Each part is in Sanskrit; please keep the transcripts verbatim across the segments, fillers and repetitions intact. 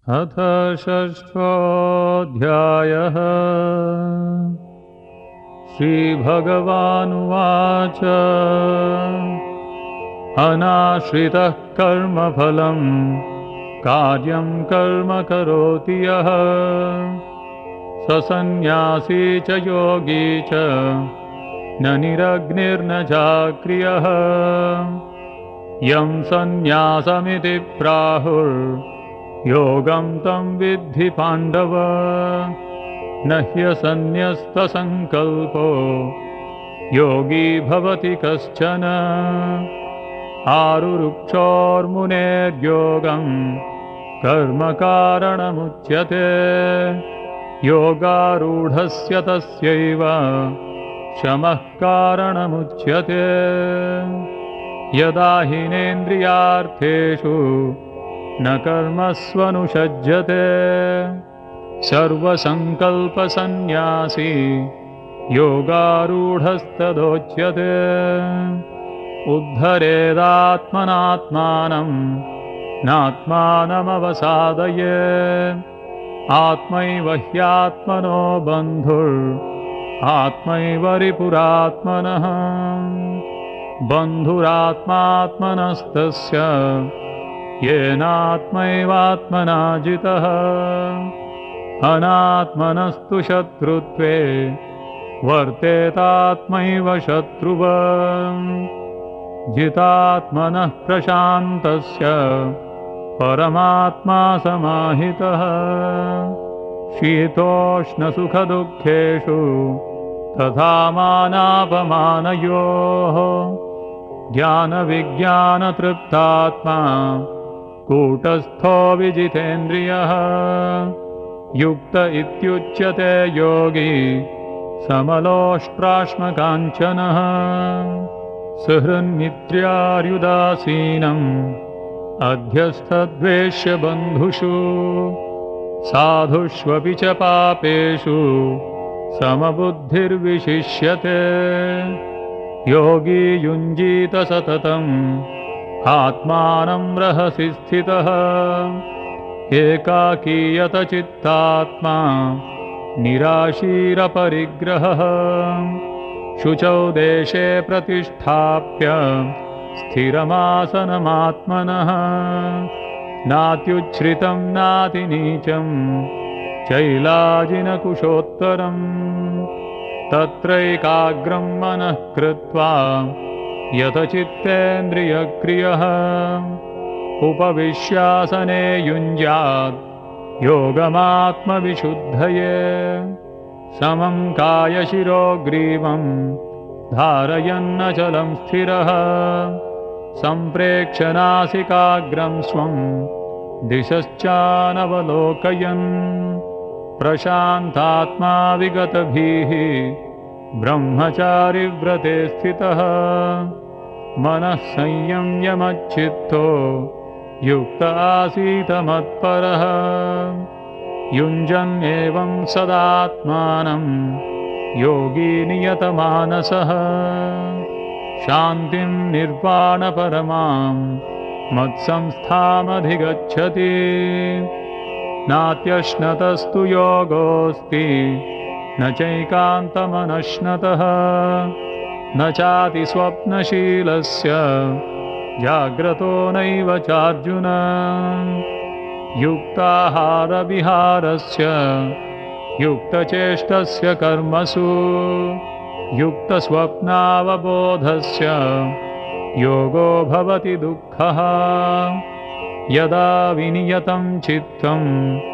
अथ षष्ठोऽध्यायः। श्रीभगवानुवाच अनाश्रितः कर्मफलं कार्यं कर्म करोति यः स सन्न्यासी च योगी च न निरग्निर्न चाक्रियः। यं सन्न्यासमिति प्राहुर्योगं तं विद्धि पाण्डव। न ह्यसन्न्यस्तसङ्कल्पो योगी भवति कश्चन। आरुरुक्षोर्मुनेर्योगं कर्मकारणमुच्यते। योगारूढस्य तस्यैव शमः कारणमुच्यते। यदा हीनेन्द्रियार्थेषु न कर्मस्वनुषज्यते सर्वसङ्कल्पसन्न्यासी योगारूढस्तदोच्यते। उद्धरेदात्मनात्मानं नात्मानमवसादये। आत्मैव ह्यात्मनो बन्धुर् आत्मैव रिपुरात्मनः। बन्धुरात्मात्मनस्तस्य येनात्मैवात्मना जितः। अनात्मनस्तु शत्रुत्वे वर्तेतात्मैव शत्रुवत्। जितात्मनः प्रशान्तस्य परमात्मा समाहितः। शीतोष्णसुखदुःखेषु तथा मानापमानयोः ज्ञानविज्ञानतृप्तात्मा कूटस्थो विजितेन्द्रियः। युक्त इत्युच्यते योगी समलोष्ट्राश्मकाञ्चनः। सुहृन्मित्र्यार्युदासीनम् अध्यस्थद्वेष्य बन्धुषु। साधुष्वपि च पापेषु समबुद्धिर्विशिष्यते। योगी युञ्जीत सततम् आत्मानं रहसि स्थितः। एकाकीयत चित्तात्मा निराशीरपरिग्रहः। शुचौ देशे प्रतिष्ठाप्य स्थिरमासनमात्मनः। नात्युच्छ्रितं नातिनीचं चैलाजिनकुशोत्तरम्। तत्रैकाग्रं मनः कृत्वा यतचित्तेन्द्रियक्रियः। उपविश्यासने युञ्ज्यात् योगमात्मविशुद्धये। समं कायशिरो ग्रीवं धारयन्नचलं स्थिरः। सम्प्रेक्ष्य नासिकाग्रं स्वं दिशश्चानवलोकयन्। प्रशान्तात्मा विगतभीः ब्रह्मचारिव्रते स्थितः। मनः संयम्य युक्त आसीत मत्परः। युञ्जन्नेवं सदात्मानं योगी नियतमानसः। शान्तिं निर्वाणपरमां मत्संस्थामधिगच्छति। नात्यश्नतस्तु योगोऽस्ति न चैकान्तमनश्नतः। न चातिस्वप्नशीलस्य जाग्रतो नैव चार्जुन। युक्ताहारविहारस्य युक्तचेष्टस्य कर्मसु युक्तस्वप्नावबोधस्य योगो भवति दुःखः। यदा विनियतं चित्तम्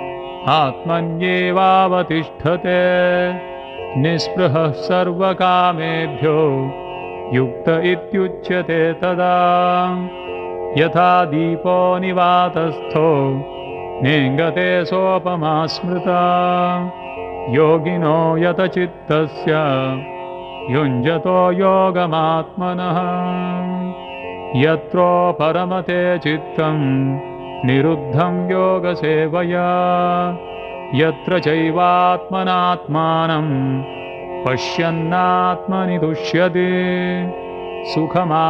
आत्मन्येवावतिष्ठते। निःस्पृहः सर्वकामेभ्यो युक्त इत्युच्यते तदा। यथा दीपो निवातस्थो नेङ्गते सोपमा स्मृता। योगिनो यतचित्तस्य युञ्जतो योगमात्मनः। यत्रो परमते चित्तं निरुद्धं योगसेवया। यत्र चैवात्मनात्मानं पश्यन्नात्मनि तुष्यति।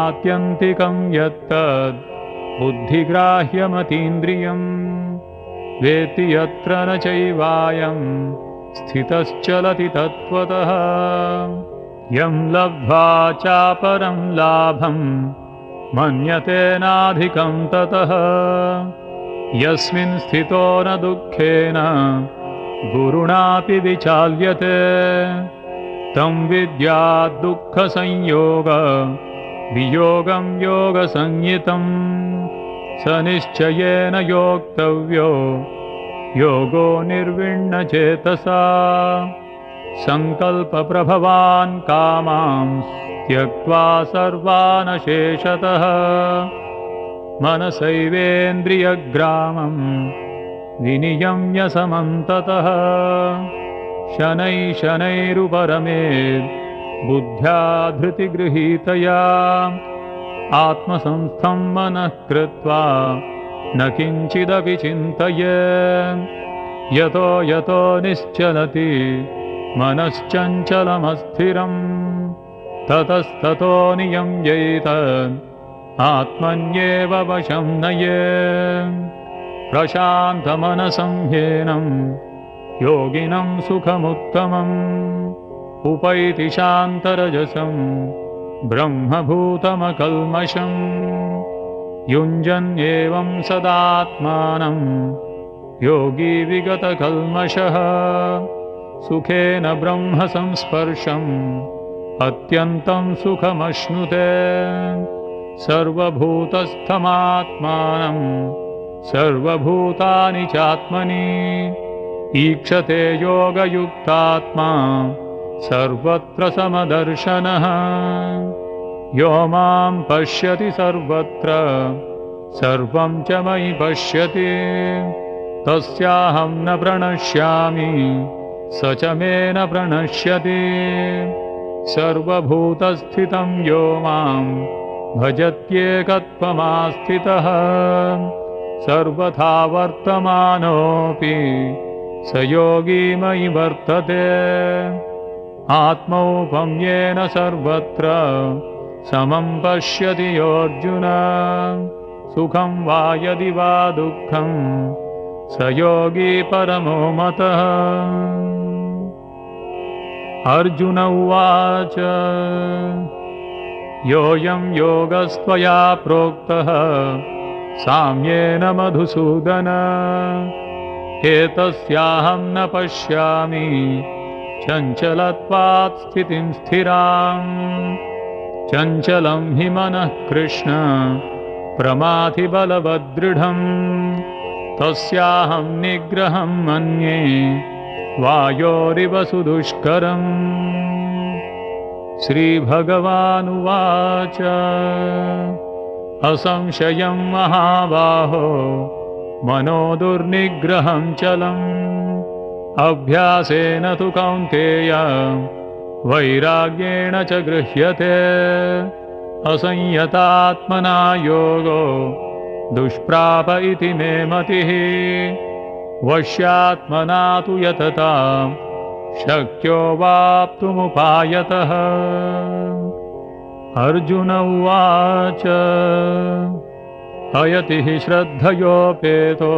सुखमात्यन्तिकं यत्तद् बुद्धिग्राह्यमतीन्द्रियम् वेत्ति यत्र न चैवायं स्थितश्चलति तत्त्वतः यं लब्ध्वा चापरं लाभं मन्यते नाधिकं ततः यस्मिन् स्थितो न दुःखेन गुरुणापि विचाल्यते तं विद्यात् दुःखसंयोग वियोगं योगसंज्ञितं स निश्चयेन योक्तव्यो योगो निर्विण्णचेतसा संकल्पप्रभवान् कामांस् त्यक्त्वा सर्वान् शेषतः मनसैवेन्द्रियग्रामं विनियम्य समन्ततः शनैः शनैरुपरमेत् बुद्ध्या धृतिगृहीतया आत्मसंस्थं मनः कृत्वा न किञ्चिदपि चिन्तयेत् यतो यतो निश्चलति मनश्चञ्चलमस्थिरं ततस्ततो नियम्यैतत् आत्मन्येव वशं नयेत् प्रशान्तमनसं ह्येनं योगिनं सुखमुत्तमम् उपैति शान्तरजसं ब्रह्मभूतमकल्मषम् युञ्जन्येवं सदात्मानं योगी विगतकल्मषः सुखेन ब्रह्मसंस्पर्शम् अत्यन्तं सुखमश्नुते सर्वभूतस्थमात्मानं सर्वभूतानि चात्मनि ईक्षते योगयुक्तात्मा सर्वत्र समदर्शनः यो मां पश्यति सर्वत्र सर्वं च मयि पश्यति तस्याहं न प्रणश्यामि स च मे न प्रणश्यति सर्वभूतस्थितं यो मां भजत्येकत्वमास्थितः सर्वथा वर्तमानोऽपि स योगी मयि वर्तते आत्मौपम्येन सर्वत्र समं पश्यति योऽर्जुन सुखं वा यदि वा दुःखं स योगी परमो मतः अर्जुन उवाच योऽयं योगस्त्वया प्रोक्तः साम्येन मधुसूदन एतस्याहं न पश्यामि चञ्चलत्वात् स्थितिं स्थिरां चञ्चलं हि मनः कृष्ण प्रमाथि बलवदृढम् तस्याहं निग्रहं मन्ये वायोरिव सुदुष्करम् श्रीभगवानुवाच असंशयं महाबाहो मनो दुर्निग्रहं चलम् अभ्यासेन तु कौन्तेय वैराग्येण च गृह्यते असंयतात्मना योगो दुष्प्राप इति मे मतिः वश्यात्मना तु यतता शक्यो वाप्तुमुपायतः अर्जुन उवाच अयति हि श्रद्धयोपेतो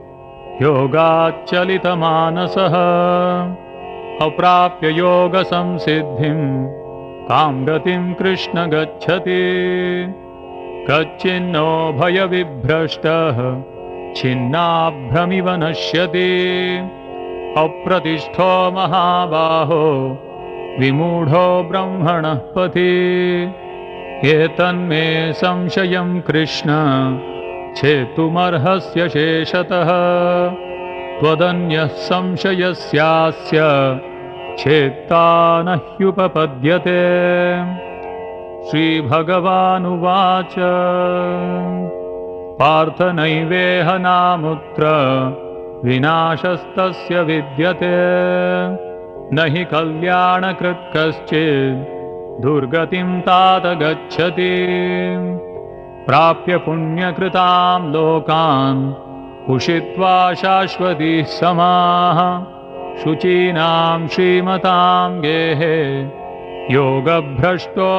योगाच्चलितमानसः अप्राप्य योगसंसिद्धिं कां गतिं कृष्ण गच्छति कच्चिन्नो भयविभ्रष्टः छिन्नाभ्रमिव नश्यति अप्रतिष्ठो महाबाहो विमूढो ब्रह्मणः पथि एतन्मे संशयं कृष्ण छेतुमर्हस्य शेषतः त्वदन्यः संशयस्यास्य छेत्ता न ह्युपपद्यते श्रीभगवानुवाच पार्थ नैवेह नामुत्र विनाशस्तस्य विद्यते न हि कल्याणकृत् कश्चित् दुर्गतिं तात गच्छति प्राप्य पुण्यकृतां लोकान् उषित्वा शाश्वतीः समाः शुचीनां श्रीमतां गेहे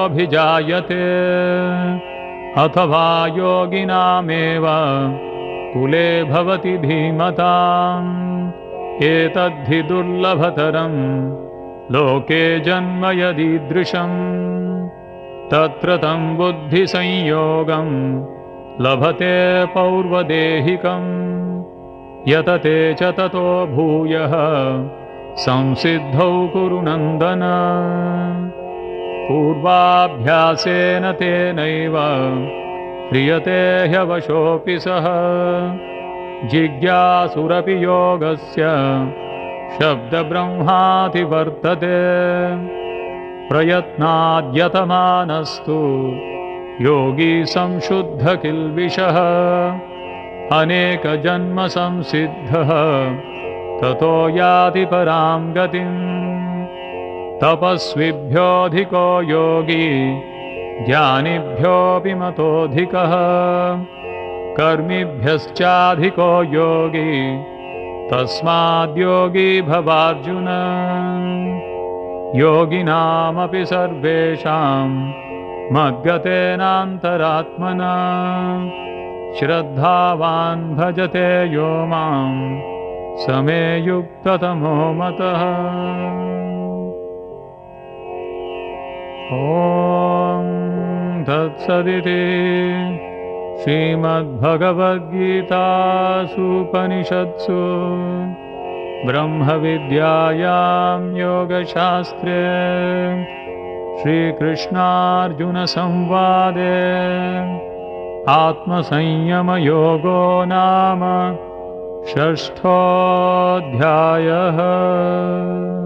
योगभ्रष्टोऽभिजायते अथवा योगिनामेव कुले भवति धीमताम् एतद्धि दुर्लभतरम् लोके जन्म यदीदृशम् तत्र तं बुद्धिसंयोगम् लभते पौर्वदेहिकम् यतते च ततो भूयः संसिद्धौ कुरु नन्दन पूर्वाभ्यासेन तेनैव क्रियते ह्यवशोऽपि सः जिज्ञासुरपि योगस्य शब्दब्रह्माति वर्तते प्रयत्नाद्यतमानस्तु योगी संशुद्धकिल्बिषः अनेकजन्म संसिद्धः ततो याति परां गतिम् तपस्विभ्योऽधिको योगी ज्ञानिभ्योऽपि मतोऽधिकः कर्मिभ्यश्चाधिको योगी तस्माद्योगी भवार्जुन योगिनामपि सर्वेषां मद्गतेनान्तरात्मना श्रद्धावान् भजते यो मां स मे युक्ततमो मतः। ॐ तत्सदिति श्रीमद्भगवद्गीतासूपनिषत्सु ब्रह्मविद्यायां योगशास्त्रे श्रीकृष्णार्जुनसंवादे आत्मसंयमयोगो नाम षष्ठोऽध्यायः।